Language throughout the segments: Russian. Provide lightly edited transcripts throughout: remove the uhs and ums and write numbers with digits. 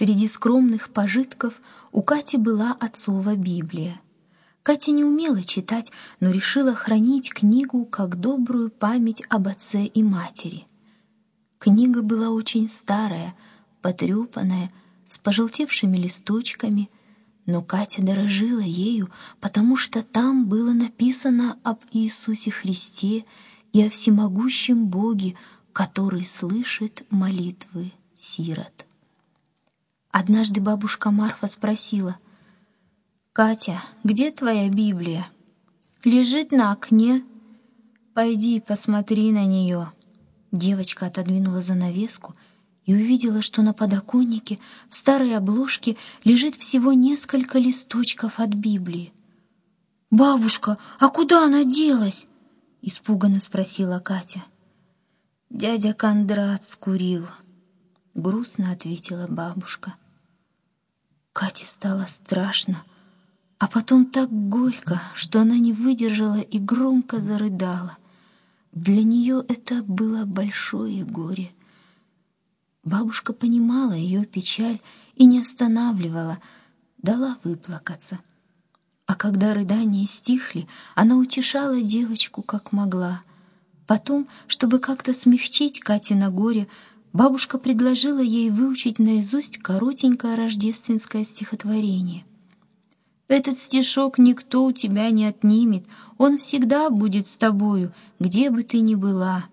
Среди скромных пожитков у Кати была отцова Библия. Катя не умела читать, но решила хранить книгу как добрую память об отце и матери. Книга была очень старая, потрепанная, с пожелтевшими листочками, но Катя дорожила ею, потому что там было написано об Иисусе Христе и о всемогущем Боге, который слышит молитвы сирот. Однажды бабушка Марфа спросила: «Катя, где твоя Библия?» «Лежит на окне». «Пойди посмотри на нее». Девочка отодвинула занавеску и увидела, что на подоконнике в старой обложке лежит всего несколько листочков от Библии. «Бабушка, а куда она делась?» — испуганно спросила Катя. «Дядя Кондрат скурил», — грустно ответила бабушка. Кате стало страшно, а потом так горько, что она не выдержала и громко зарыдала. Для нее это было большое горе. Бабушка понимала ее печаль и не останавливала, дала выплакаться. А когда рыдания стихли, она утешала девочку как могла. Потом, чтобы как-то смягчить Катино горе, бабушка предложила ей выучить наизусть коротенькое рождественское стихотворение. «Этот стишок никто у тебя не отнимет, он всегда будет с тобою, где бы ты ни была».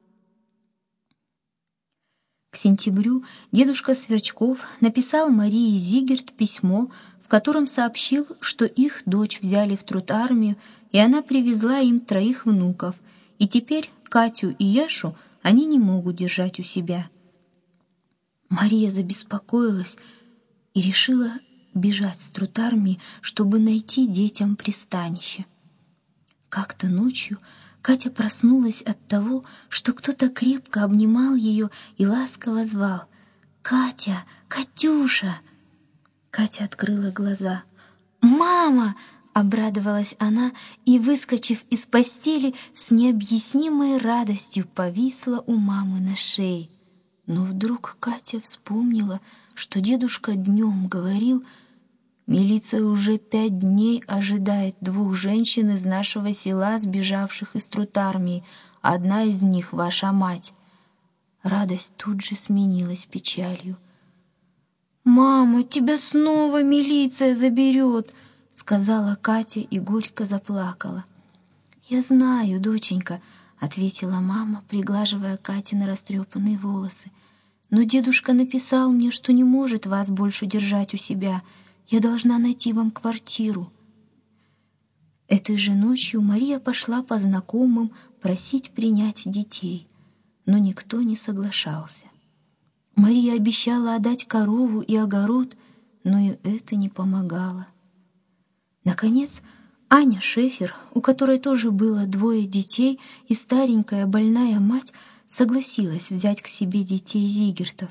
К сентябрю дедушка Сверчков написал Марии Зигерт письмо, в котором сообщил, что их дочь взяли в трудармию, и она привезла им 3 внуков, и теперь Катю и Яшу они не могут держать у себя. Мария забеспокоилась и решила бежать с трудармии, чтобы найти детям пристанище. Как-то ночью Катя проснулась от того, что кто-то крепко обнимал ее и ласково звал: «Катя! Катюша!» Катя открыла глаза. «Мама!» — обрадовалась она и, выскочив из постели, с необъяснимой радостью повисла у мамы на шее. Но вдруг Катя вспомнила, что дедушка днем говорил: «Милиция уже 5 дней ожидает 2 женщин из нашего села, сбежавших из трудармии. Одна из них — ваша мать». Радость тут же сменилась печалью. «Мама, тебя снова милиция заберет», — сказала Катя и горько заплакала. «Я знаю, доченька», — ответила мама, приглаживая Катины растрепанные волосы. «Но дедушка написал мне, что не может вас больше держать у себя. Я должна найти вам квартиру». Этой же ночью Мария пошла по знакомым просить принять детей, но никто не соглашался. Мария обещала отдать корову и огород, но и это не помогало. Наконец, Аня Шефер, у которой тоже было 2 детей, и старенькая больная мать, согласилась взять к себе детей Зигертов.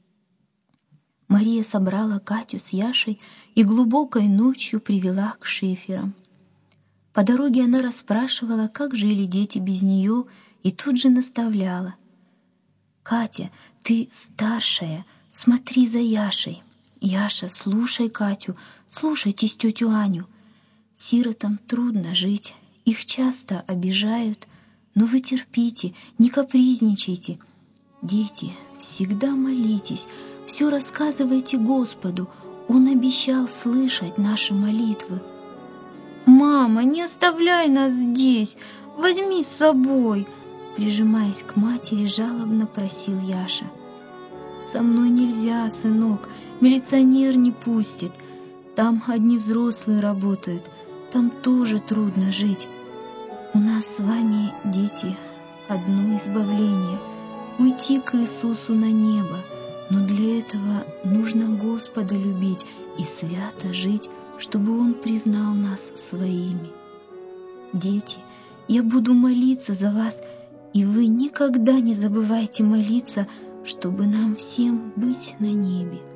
Мария собрала Катю с Яшей и глубокой ночью привела к Шеферам. По дороге она расспрашивала, как жили дети без нее, и тут же наставляла: «Катя, ты старшая, смотри за Яшей. Яша, слушай Катю, слушайтесь тетю Аню. Сиротам трудно жить, их часто обижают, но вы терпите, не капризничайте. Дети, всегда молитесь, все рассказывайте Господу, Он обещал слышать наши молитвы». «Мама, не оставляй нас здесь, возьми с собой», — прижимаясь к матери, жалобно просил Яша. «Со мной нельзя, сынок, милиционер не пустит. Там одни взрослые работают, там тоже трудно жить. У нас с вами, дети, одно избавление — уйти к Иисусу на небо, но для этого нужно Господа любить и свято жить, чтобы Он признал нас своими. Дети, я буду молиться за вас, и вы никогда не забывайте молиться, чтобы нам всем быть на небе».